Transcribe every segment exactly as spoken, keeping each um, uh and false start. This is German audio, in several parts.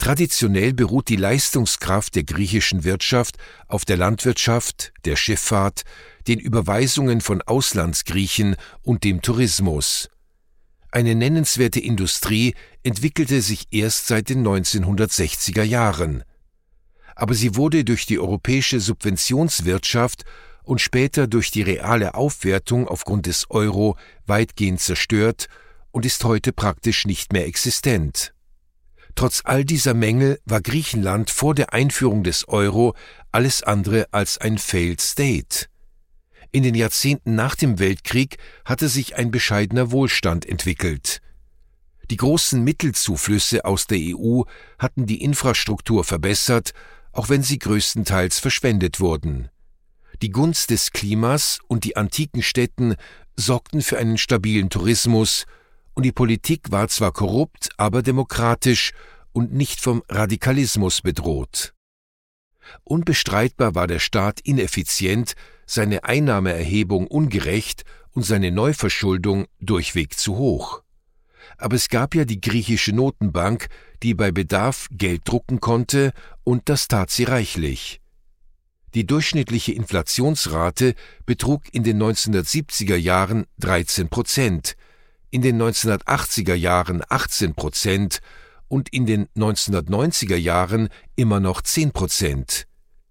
Traditionell beruht die Leistungskraft der griechischen Wirtschaft auf der Landwirtschaft, der Schifffahrt, den Überweisungen von Auslandsgriechen und dem Tourismus. Eine nennenswerte Industrie entwickelte sich erst seit den neunzehnhundertsechziger Jahren. Aber sie wurde durch die europäische Subventionswirtschaft und später durch die reale Aufwertung aufgrund des Euro weitgehend zerstört und ist heute praktisch nicht mehr existent. Trotz all dieser Mängel war Griechenland vor der Einführung des Euro alles andere als ein Failed State. In den Jahrzehnten nach dem Weltkrieg hatte sich ein bescheidener Wohlstand entwickelt. Die großen Mittelzuflüsse aus der E U hatten die Infrastruktur verbessert, auch wenn sie größtenteils verschwendet wurden. Die Gunst des Klimas und die antiken Städten sorgten für einen stabilen Tourismus, und die Politik war zwar korrupt, aber demokratisch und nicht vom Radikalismus bedroht. Unbestreitbar war der Staat ineffizient, seine Einnahmeerhebung ungerecht und seine Neuverschuldung durchweg zu hoch. Aber es gab ja die griechische Notenbank, die bei Bedarf Geld drucken konnte, und das tat sie reichlich. Die durchschnittliche Inflationsrate betrug in den neunzehnhundertsiebziger Jahren dreizehn Prozent, in den neunzehnhundertachtziger Jahren achtzehn Prozent und in den neunzehnhundertneunziger Jahren immer noch zehn Prozent.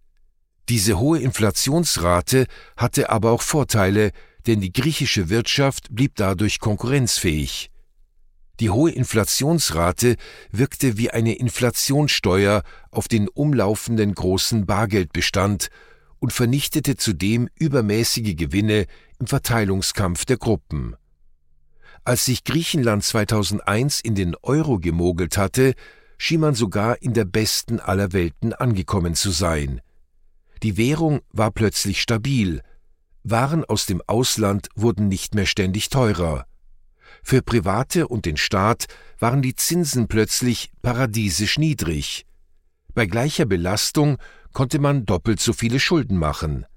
Diese hohe Inflationsrate hatte aber auch Vorteile, denn die griechische Wirtschaft blieb dadurch konkurrenzfähig. Die hohe Inflationsrate wirkte wie eine Inflationssteuer auf den umlaufenden großen Bargeldbestand und vernichtete zudem übermäßige Gewinne im Verteilungskampf der Gruppen. Als sich Griechenland zweitausendeins in den Euro gemogelt hatte, schien man sogar in der besten aller Welten angekommen zu sein. Die Währung war plötzlich stabil, Waren aus dem Ausland wurden nicht mehr ständig teurer. Für Private und den Staat waren die Zinsen plötzlich paradiesisch niedrig. Bei gleicher Belastung konnte man doppelt so viele Schulden machen.